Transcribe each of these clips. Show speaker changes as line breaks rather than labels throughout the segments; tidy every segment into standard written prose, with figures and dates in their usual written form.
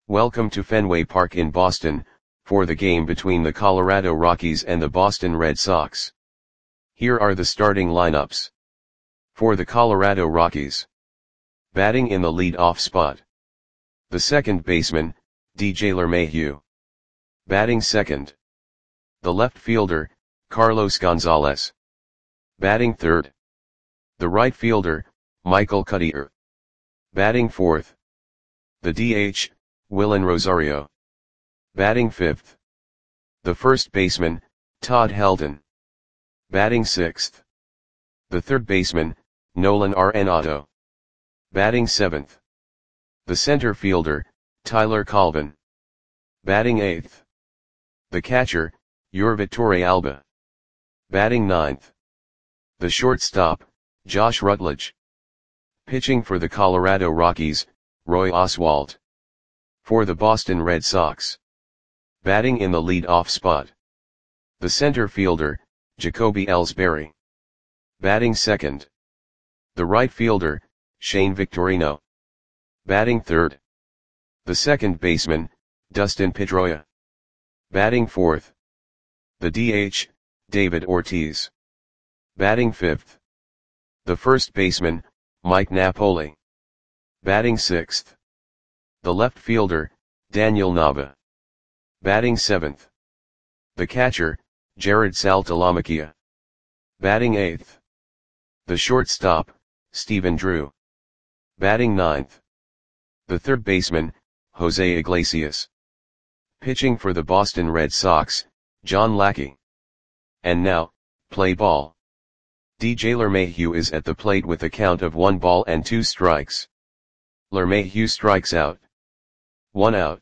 Welcome to Fenway Park in Boston, for the game between the Colorado Rockies and the Boston Red Sox. Here are the starting lineups. For the Colorado Rockies. Batting in the lead-off spot. The second baseman, DJ LeMahieu. Batting second. The left fielder, Carlos Gonzalez. Batting third. The right fielder, Michael Cuddyer. Batting fourth. The DH, Willen Rosario. Batting fifth. The first baseman, Todd Helton. Batting sixth. The third baseman, Nolan Arenado. Batting seventh. The center fielder, Tyler Colvin. Batting eighth. The catcher, Yurvit Torrealba. Batting ninth. The shortstop, Josh Rutledge. Pitching for the Colorado Rockies, Roy Oswalt. For the Boston Red Sox. Batting in the lead-off spot. The center fielder, Jacoby Ellsbury. Batting second. The right fielder, Shane Victorino. Batting third. The second baseman, Dustin Pedroia. Batting fourth. The DH, David Ortiz. Batting fifth. The first baseman, Mike Napoli. Batting sixth. The left fielder, Daniel Nava. Batting seventh. The catcher, Jared Saltalamacchia. Batting eighth. The shortstop, Stephen Drew. Batting ninth. The third baseman, Jose Iglesias. Pitching for the Boston Red Sox, John Lackey. And now, play ball. DJ LeMahieu is at the plate with a count of 1 ball and 2 strikes. LeMahieu strikes out. 1 out.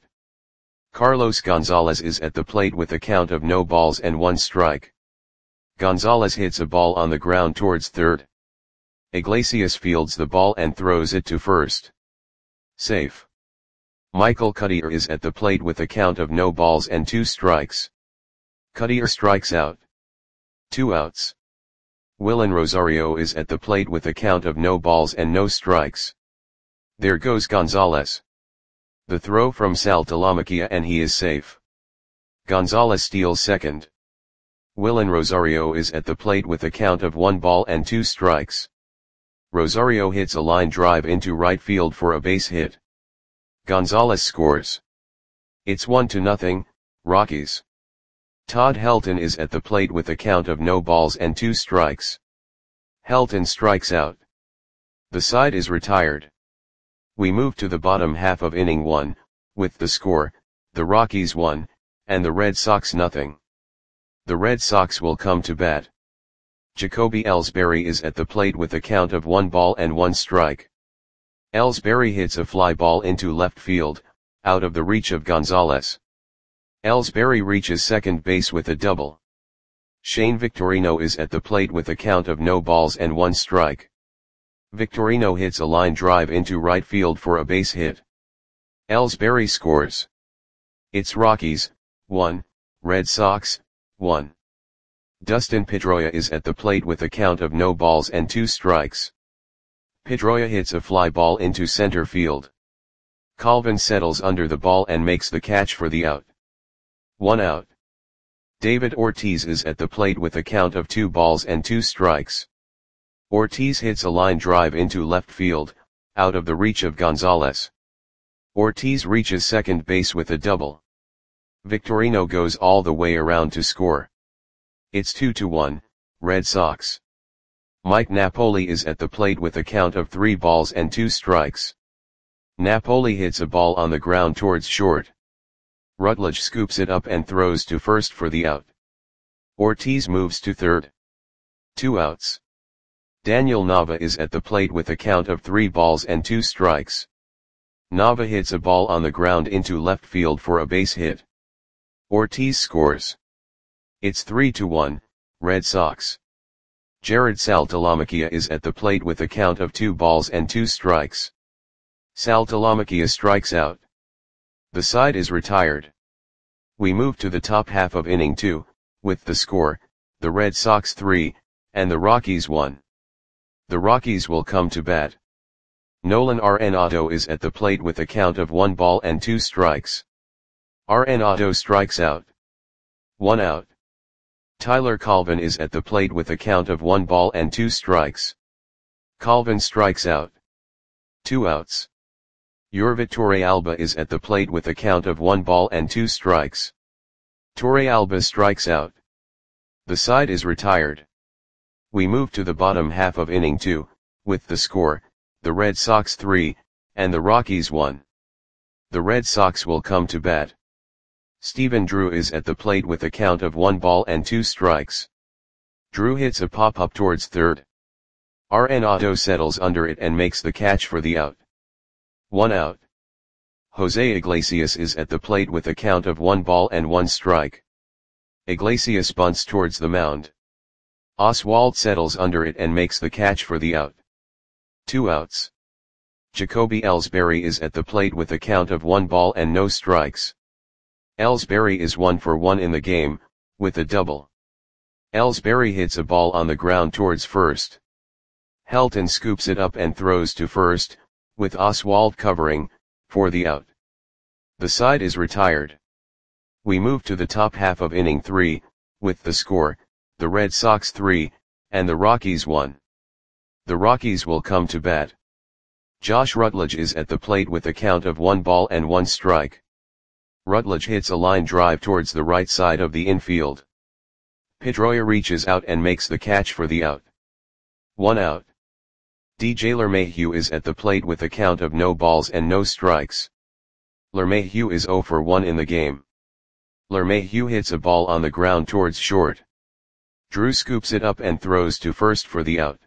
Carlos Gonzalez is at the plate with a count of no balls and 1 strike. Gonzalez hits a ball on the ground towards third. Iglesias fields the ball and throws it to first. Safe. Michael Cuddyer is at the plate with a count of no balls and 2 strikes. Cuddyer strikes out. 2 outs. Willen Rosario is at the plate with a count of no balls and no strikes. There goes Gonzalez. The throw from Saltalamacchia and he is safe. Gonzalez steals second. Willen Rosario is at the plate with a count of 1 ball and 2 strikes. Rosario hits a line drive into right field for a base hit. Gonzalez scores. It's 1-0, Rockies. Todd Helton is at the plate with a count of no balls and 2 strikes. Helton strikes out. The side is retired. We move to the bottom half of inning 1, with the score, the Rockies 1, and the Red Sox 0. The Red Sox will come to bat. Jacoby Ellsbury is at the plate with a count of 1 ball and 1 strike. Ellsbury hits a fly ball into left field, out of the reach of Gonzalez. Ellsbury reaches second base with a double. Shane Victorino is at the plate with a count of no balls and 1 strike. Victorino hits a line drive into right field for a base hit. Ellsbury scores. It's Rockies, 1, Red Sox, 1. Dustin Pedroia is at the plate with a count of no balls and 2 strikes. Pedroia hits a fly ball into center field. Colvin settles under the ball and makes the catch for the out. 1 out. David Ortiz is at the plate with a count of 2 balls and 2 strikes. Ortiz hits a line drive into left field, out of the reach of Gonzalez. Ortiz reaches second base with a double. Victorino goes all the way around to score. It's 2-1, Red Sox. Mike Napoli is at the plate with a count of 3 balls and 2 strikes. Napoli hits a ball on the ground towards short. Rutledge scoops it up and throws to first for the out. Ortiz moves to third. 2 outs. Daniel Nava is at the plate with a count of 3 balls and 2 strikes. Nava hits a ball on the ground into left field for a base hit. Ortiz scores. It's 3-1, Red Sox. Jared Saltalamacchia is at the plate with a count of 2 balls and 2 strikes. Saltalamacchia strikes out. The side is retired. We move to the top half of inning 2, with the score, the Red Sox 3, and the Rockies 1. The Rockies will come to bat. Nolan Arenado is at the plate with a count of 1 ball and 2 strikes. Arenado strikes out. 1 out. Tyler Colvin is at the plate with a count of 1 ball and 2 strikes. Colvin strikes out. 2 outs. Yorvit Torrealba is at the plate with a count of 1 ball and 2 strikes. Torrealba strikes out. The side is retired. We move to the bottom half of inning 2, with the score, the Red Sox 3, and the Rockies 1. The Red Sox will come to bat. Stephen Drew is at the plate with a count of 1 ball and 2 strikes. Drew hits a pop-up towards third. Arenado settles under it and makes the catch for the out. 1 out. Jose Iglesias is at the plate with a count of 1 ball and 1 strike. Iglesias bunts towards the mound. Oswalt settles under it and makes the catch for the out. 2 outs. Jacoby Ellsbury is at the plate with a count of 1 ball and no strikes. Ellsbury is 1 for 1 in the game, with a double. Ellsbury hits a ball on the ground towards first. Helton scoops it up and throws to first, with Oswalt covering, for the out. The side is retired. We move to the top half of inning 3, with the score, the Red Sox 3, and the Rockies 1. The Rockies will come to bat. Josh Rutledge is at the plate with a count of 1 ball and 1 strike. Rutledge hits a line drive towards the right side of the infield. Pedroia reaches out and makes the catch for the out. 1 out. DJ LeMahieu is at the plate with a count of no balls and no strikes. LeMahieu is 0 for 1 in the game. LeMahieu hits a ball on the ground towards short. Drew scoops it up and throws to first for the out.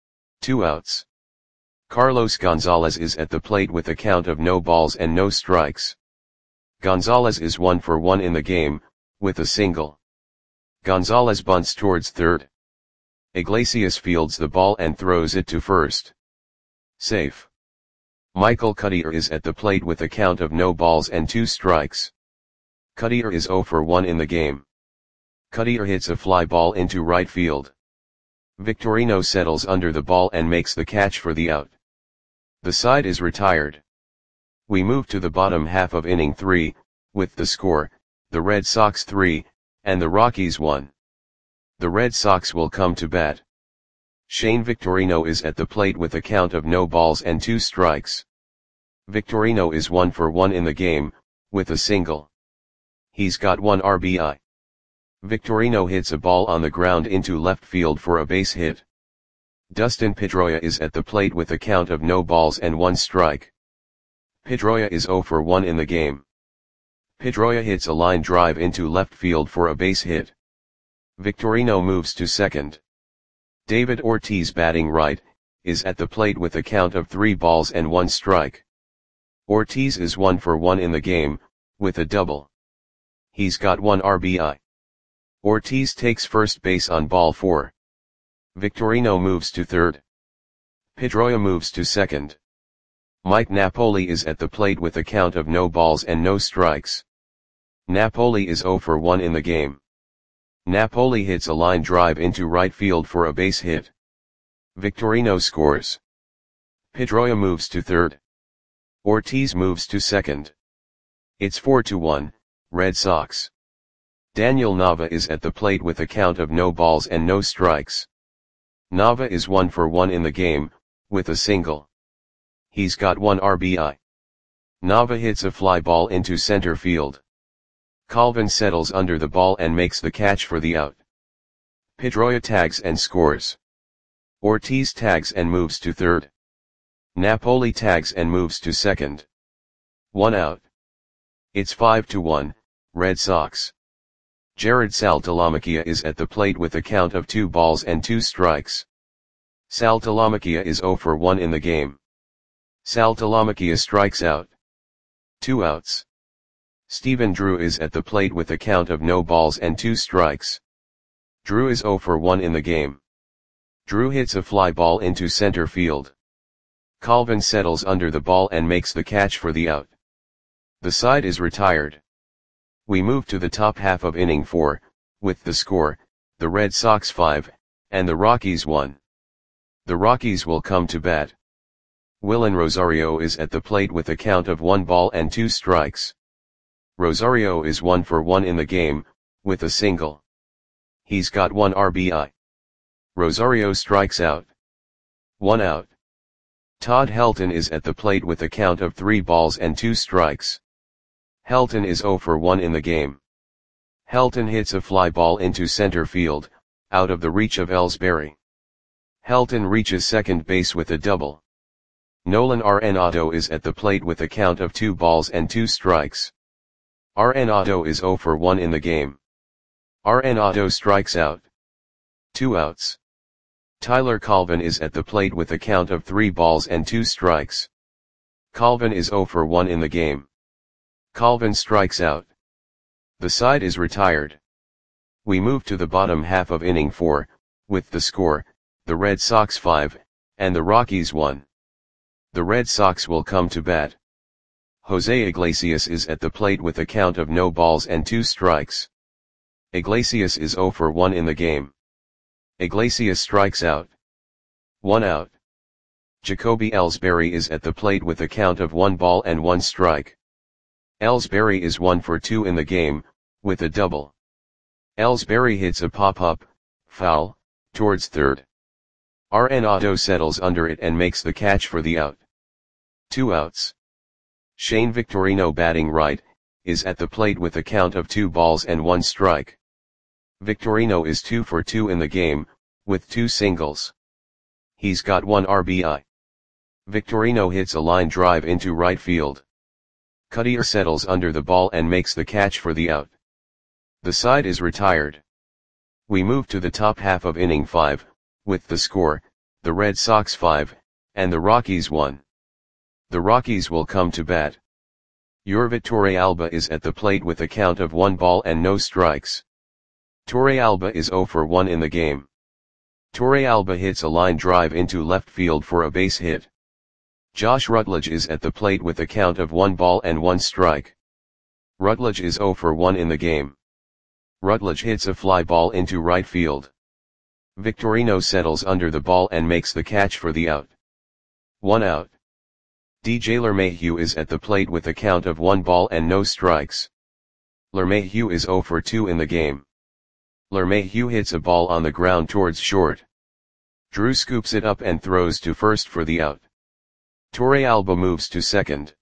2 outs. Carlos Gonzalez is at the plate with a count of no balls and no strikes. Gonzalez is 1 for 1 in the game, with a single. Gonzalez bunts towards third. Iglesias fields the ball and throws it to first. Safe. Michael Cuddyer is at the plate with a count of no balls and 2 strikes. Cuddyer is 0 for 1 in the game. Cuddyer hits a fly ball into right field. Victorino settles under the ball and makes the catch for the out. The side is retired. We move to the bottom half of inning 3, with the score, the Red Sox 3, and the Rockies 1. The Red Sox will come to bat. Shane Victorino is at the plate with a count of no balls and 2 strikes. Victorino is 1 for 1 in the game, with a single. He's got 1 RBI. Victorino hits a ball on the ground into left field for a base hit. Dustin Pedroia is at the plate with a count of no balls and 1 strike. Pedroia is 0 for 1 in the game. Pedroia hits a line drive into left field for a base hit. Victorino moves to second. David Ortiz, batting right, is at the plate with a count of 3 balls and 1 strike. Ortiz is 1 for 1 in the game, with a double. He's got 1 RBI. Ortiz takes first base on ball 4. Victorino moves to third. Pedroia moves to second. Mike Napoli is at the plate with a count of no balls and no strikes. Napoli is 0 for 1 in the game. Napoli hits a line drive into right field for a base hit. Victorino scores. Pedroia moves to third. Ortiz moves to second. It's 4-1, Red Sox. Daniel Nava is at the plate with a count of no balls and no strikes. Nava is 1 for 1 in the game, with a single. He's got 1 RBI. Nava hits a fly ball into center field. Colvin settles under the ball and makes the catch for the out. Pedroia tags and scores. Ortiz tags and moves to third. Napoli tags and moves to second. 1 out. It's 5-1, Red Sox. Jared Saltalamacchia is at the plate with a count of 2 balls and 2 strikes. Saltalamacchia is 0 for 1 in the game. Saltalamacchia strikes out. 2 outs. Stephen Drew is at the plate with a count of no balls and 2 strikes. Drew is 0 for 1 in the game. Drew hits a fly ball into center field. Colvin settles under the ball and makes the catch for the out. The side is retired. We move to the top half of inning 4, with the score, the Red Sox 5, and the Rockies 1. The Rockies will come to bat. Willen Rosario is at the plate with a count of 1 ball and 2 strikes. Rosario is 1 for 1 in the game, with a single. He's got 1 RBI. Rosario strikes out. 1 out. Todd Helton is at the plate with a count of 3 balls and 2 strikes. Helton is 0 for 1 in the game. Helton hits a fly ball into center field, out of the reach of Ellsbury. Helton reaches second base with a double. Nolan Arenado is at the plate with a count of 2 balls and 2 strikes. Arenado is 0 for 1 in the game. Arenado strikes out. 2 outs. Tyler Colvin is at the plate with a count of 3 balls and 2 strikes. Colvin is 0 for 1 in the game. Colvin strikes out. The side is retired. We move to the bottom half of inning 4, with the score, the Red Sox 5, and the Rockies 1. The Red Sox will come to bat. Jose Iglesias is at the plate with a count of no balls and 2 strikes. Iglesias is 0 for 1 in the game. Iglesias strikes out. 1 out. Jacoby Ellsbury is at the plate with a count of 1 ball and 1 strike. Ellsbury is 1 for 2 in the game, with a double. Ellsbury hits a pop-up, foul, towards third. Arenado settles under it and makes the catch for the out. 2 outs. Shane Victorino, batting right, is at the plate with a count of 2 balls and 1 strike. Victorino is 2 for 2 in the game, with 2 singles. He's got 1 RBI. Victorino hits a line drive into right field. Cuddyer settles under the ball and makes the catch for the out. The side is retired. We move to the top half of inning 5, with the score, the Red Sox 5, and the Rockies 1. The Rockies will come to bat. Yorvit Torrealba is at the plate with a count of 1 ball and no strikes. Torrealba is 0 for 1 in the game. Torrealba hits a line drive into left field for a base hit. Josh Rutledge is at the plate with a count of 1 ball and 1 strike. Rutledge is 0 for 1 in the game. Rutledge hits a fly ball into right field. Victorino settles under the ball and makes the catch for the out. 1 out. DJ LeMahieu is at the plate with a count of 1 ball and no strikes. LeMahieu is 0 for 2 in the game. LeMahieu hits a ball on the ground towards short. Drew scoops it up and throws to first for the out. Torrealba moves to second.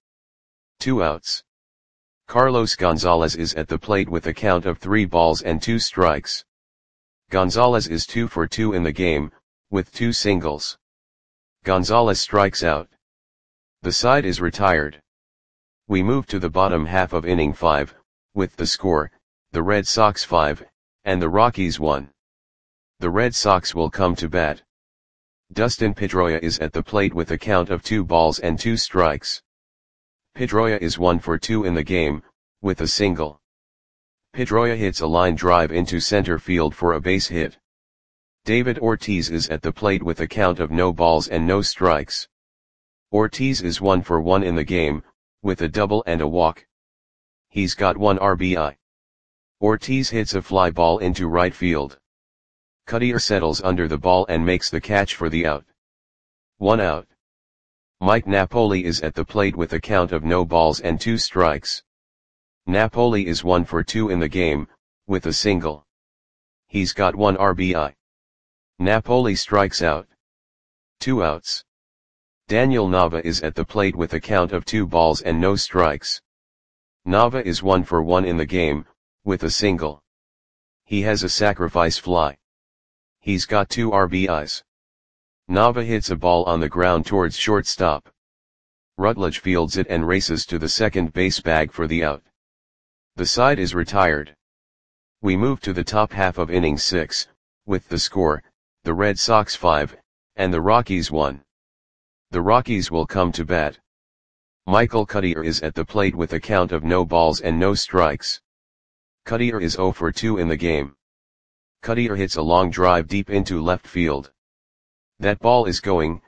2 outs. Carlos Gonzalez is at the plate with a count of 3 balls and 2 strikes. Gonzalez is 2 for 2 in the game, with 2 singles. Gonzalez strikes out. The side is retired. We move to the bottom half of inning 5, with the score, the Red Sox 5, and the Rockies 1. The Red Sox will come to bat. Dustin Pedroia is at the plate with a count of 2 balls and 2 strikes. Pedroia is 1 for 2 in the game, with a single. Pedroia hits a line drive into center field for a base hit. David Ortiz is at the plate with a count of no balls and no strikes. Ortiz is 1 for 1 in the game, with a double and a walk. He's got 1 RBI. Ortiz hits a fly ball into right field. Cuddyer settles under the ball and makes the catch for the out. 1 out. Mike Napoli is at the plate with a count of no balls and 2 strikes. Napoli is 1 for 2 in the game, with a single. He's got 1 RBI. Napoli strikes out. 2 outs. Daniel Nava is at the plate with a count of 2 balls and no strikes. Nava is 1 for 1 in the game, with a single. He has a sacrifice fly. He's got 2 RBIs. Nava hits a ball on the ground towards shortstop. Rutledge fields it and races to the second base bag for the out. The side is retired. We move to the top half of inning 6, with the score, the Red Sox 5, and the Rockies 1. The Rockies will come to bat. Michael Cuddyer is at the plate with a count of no balls and no strikes. Cuddyer is 0 for 2 in the game. Cuddyer hits a long drive deep into left field. That ball is gone.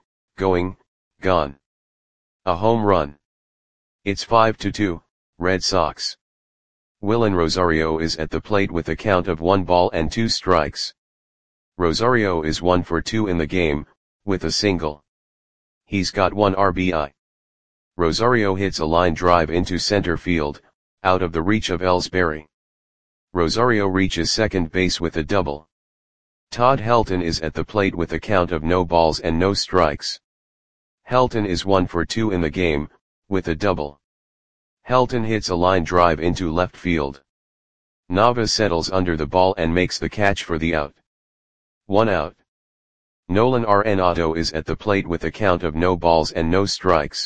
A home run. It's 5-2, Red Sox. Willen Rosario is at the plate with a count of 1 ball and 2 strikes. Rosario is 1 for 2 in the game, with a single. He's got 1 RBI. Rosario hits a line drive into center field, out of the reach of Ellsbury. Rosario reaches second base with a double. Todd Helton is at the plate with a count of no balls and no strikes. Helton is 1 for 2 in the game, with a double. Helton hits a line drive into left field. Nava settles under the ball and makes the catch for the out. 1 out. Nolan Arenado is at the plate with a count of no balls and no strikes.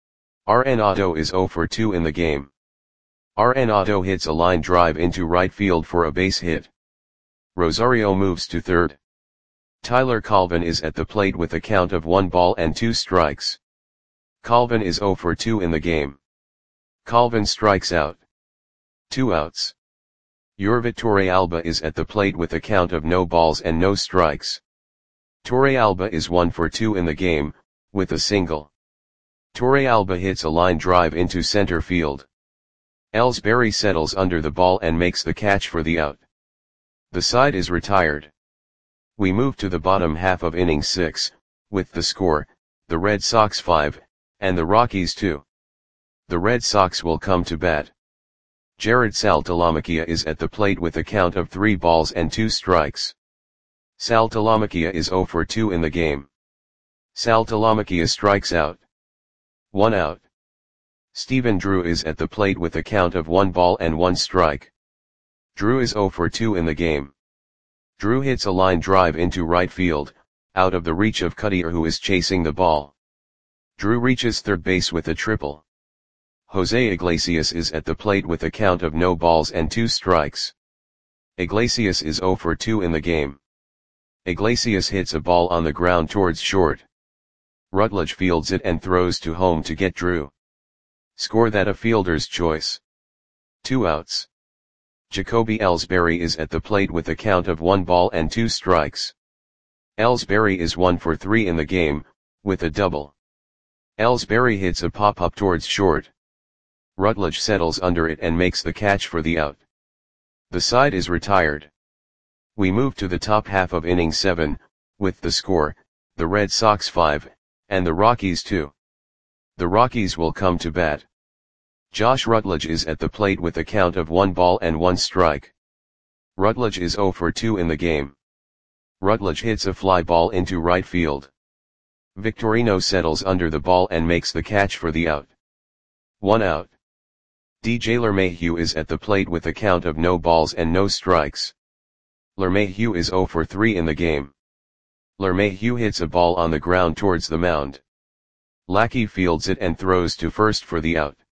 Arenado is 0 for 2 in the game. Arenado hits a line drive into right field for a base hit. Rosario moves to third. Tyler Colvin is at the plate with a count of 1 ball and 2 strikes. Colvin is 0 for 2 in the game. Colvin strikes out. 2 outs. Yorvit Torrealba is at the plate with a count of no balls and no strikes. Torrealba is 1 for 2 in the game, with a single. Torrealba hits a line drive into center field. Ellsbury settles under the ball and makes the catch for the out. The side is retired. We move to the bottom half of inning 6, with the score, the Red Sox 5, and the Rockies 2. The Red Sox will come to bat. Jared Saltalamacchia is at the plate with a count of 3 balls and 2 strikes. Saltalamacchia is 0 for 2 in the game. Saltalamacchia strikes out. 1 out. Stephen Drew is at the plate with a count of 1 ball and 1 strike. Drew is 0 for 2 in the game. Drew hits a line drive into right field, out of the reach of Cutter who is chasing the ball. Drew reaches third base with a triple. Jose Iglesias is at the plate with a count of no balls and 2 strikes. Iglesias is 0 for 2 in the game. Iglesias hits a ball on the ground towards short. Rutledge fields it and throws to home to get Drew. Score that a fielder's choice. 2 outs. Jacoby Ellsbury is at the plate with a count of 1 ball and 2 strikes. Ellsbury is 1 for 3 in the game, with a double. Ellsbury hits a pop-up towards short. Rutledge settles under it and makes the catch for the out. The side is retired. We move to the top half of inning 7, with the score, the Red Sox 5, and the Rockies 2. The Rockies will come to bat. Josh Rutledge is at the plate with a count of 1 ball and 1 strike. Rutledge is 0 for 2 in the game. Rutledge hits a fly ball into right field. Victorino settles under the ball and makes the catch for the out. 1 out. DJ LeMahieu is at the plate with a count of no balls and no strikes. LeMahieu is 0 for 3 in the game. LeMahieu hits a ball on the ground towards the mound. Lackey fields it and throws to first for the out.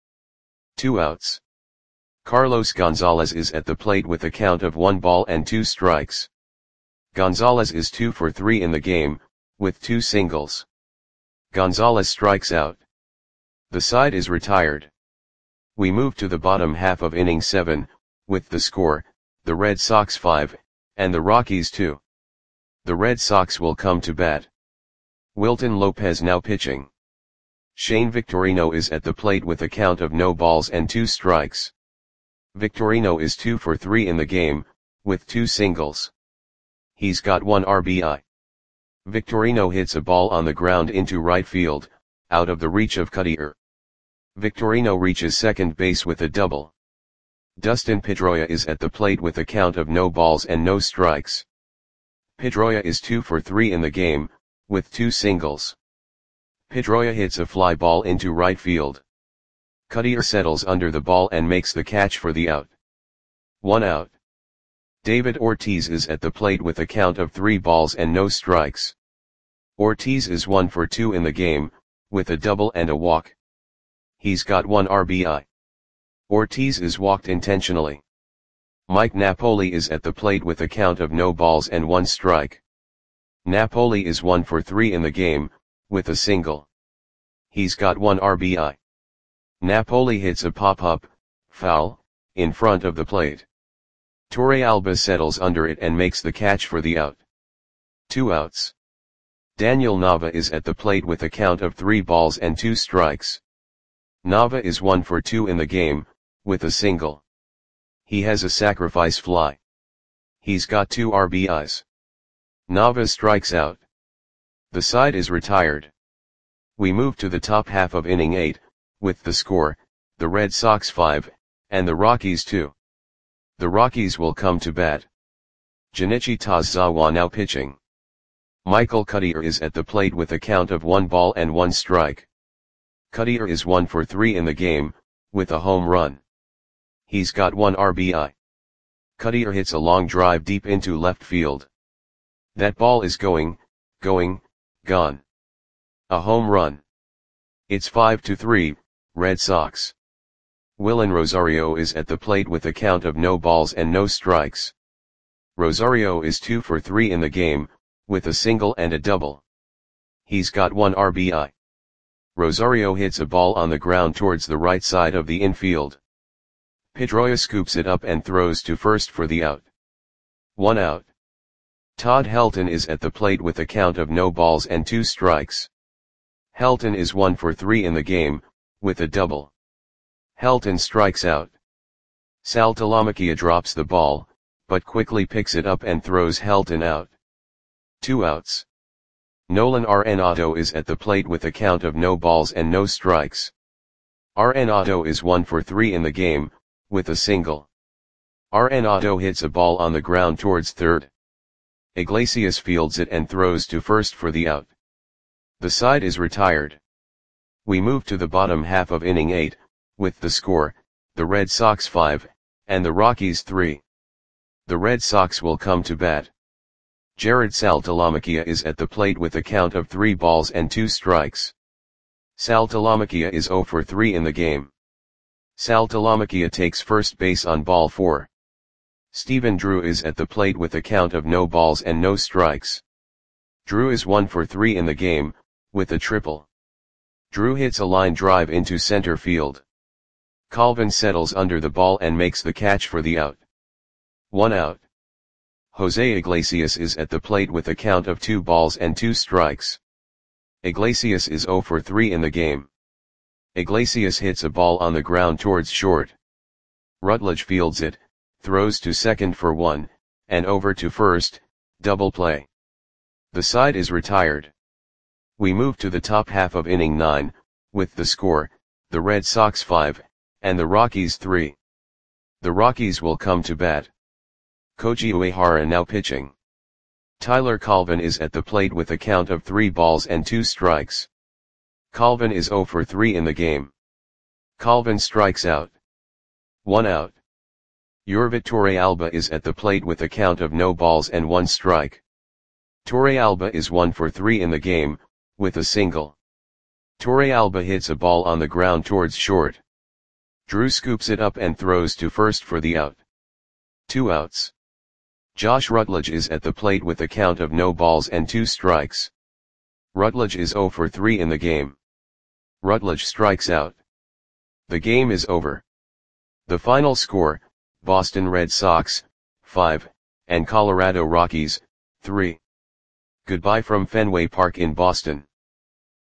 2 outs. Carlos Gonzalez is at the plate with a count of 1 ball and 2 strikes. Gonzalez is 2 for 3 in the game, with 2 singles. Gonzalez strikes out. The side is retired. We move to the bottom half of inning 7, with the score, the Red Sox 5, and the Rockies 2. The Red Sox will come to bat. Wilton Lopez now pitching. Shane Victorino is at the plate with a count of no balls and 2 strikes. Victorino is 2 for 3 in the game, with 2 singles. He's got 1 RBI. Victorino hits a ball on the ground into right field, out of the reach of Cutter. Victorino reaches second base with a double. Dustin Pedroia is at the plate with a count of no balls and no strikes. Pedroia is 2 for 3 in the game, with 2 singles. Pedroia hits a fly ball into right field. Cutter settles under the ball and makes the catch for the out. 1 out. David Ortiz is at the plate with a count of 3 balls and no strikes. Ortiz is 1 for 2 in the game, with a double and a walk. He's got 1 RBI. Ortiz is walked intentionally. Mike Napoli is at the plate with a count of no balls and 1 strike. Napoli is 1 for 3 in the game, with a single. He's got 1 RBI. Napoli hits a pop-up, foul, in front of the plate. Torrealba settles under it and makes the catch for the out. 2 outs. Daniel Nava is at the plate with a count of 3 balls and 2 strikes. Nava is 1 for 2 in the game, with a single. He has a sacrifice fly. He's got 2 RBIs. Nava strikes out. The side is retired. We move to the top half of inning 8, with the score, the Red Sox 5, and the Rockies 2. The Rockies will come to bat. Junichi Tozawa now pitching. Michael Cuddyer is at the plate with a count of 1 ball and 1 strike. Cuddyer is 1 for 3 in the game, with a home run. He's got 1 RBI. Cuddyer hits a long drive deep into left field. That ball is gone. A home run. It's 5-3, Red Sox. Willen Rosario is at the plate with a count of no balls and no strikes. Rosario is 2 for 3 in the game, with a single and a double. He's got 1 RBI. Rosario hits a ball on the ground towards the right side of the infield. Pedroia scoops it up and throws to first for the out. 1 out. Todd Helton is at the plate with a count of no balls and 2 strikes. Helton is 1 for 3 in the game, with a double. Helton strikes out. Sal Talamacchia drops the ball, but quickly picks it up and throws Helton out. 2 outs. Nolan Arenado is at the plate with a count of no balls and no strikes. Arenado is 1 for 3 in the game, with a single. Arenado hits a ball on the ground towards third. Iglesias fields it and throws to first for the out. The side is retired. We move to the bottom half of inning 8, with the score, the Red Sox 5, and the Rockies 3. The Red Sox will come to bat. Jared Sal Talamacchia is at the plate with a count of 3 balls and 2 strikes. Sal Talamacchia is 0 for 3 in the game. Sal Talamacchia takes first base on ball 4. Stephen Drew is at the plate with a count of no balls and no strikes. Drew is 1 for 3 in the game, with a triple. Drew hits a line drive into center field. Colvin settles under the ball and makes the catch for the out. 1 out. Jose Iglesias is at the plate with a count of 2 balls and 2 strikes. Iglesias is 0 for 3 in the game. Iglesias hits a ball on the ground towards short. Rutledge fields it, throws to second for 1, and over to first, double play. The side is retired. We move to the top half of inning 9, with the score, the Red Sox 5, and the Rockies 3. The Rockies will come to bat. Koji Uehara now pitching. Tyler Colvin is at the plate with a count of 3 balls and 2 strikes. Colvin is 0 for 3 in the game. Colvin strikes out. 1 out. Yorvit Torrealba is at the plate with a count of no balls and 1 strike. Torrealba is 1 for 3 in the game, with a single. Torrealba hits a ball on the ground towards short. Drew scoops it up and throws to first for the out. 2 outs. Josh Rutledge is at the plate with a count of no balls and 2 strikes. Rutledge is 0 for 3 in the game. Rutledge strikes out. The game is over. The final score, Boston Red Sox, 5, and Colorado Rockies, 3. Goodbye from Fenway Park in Boston.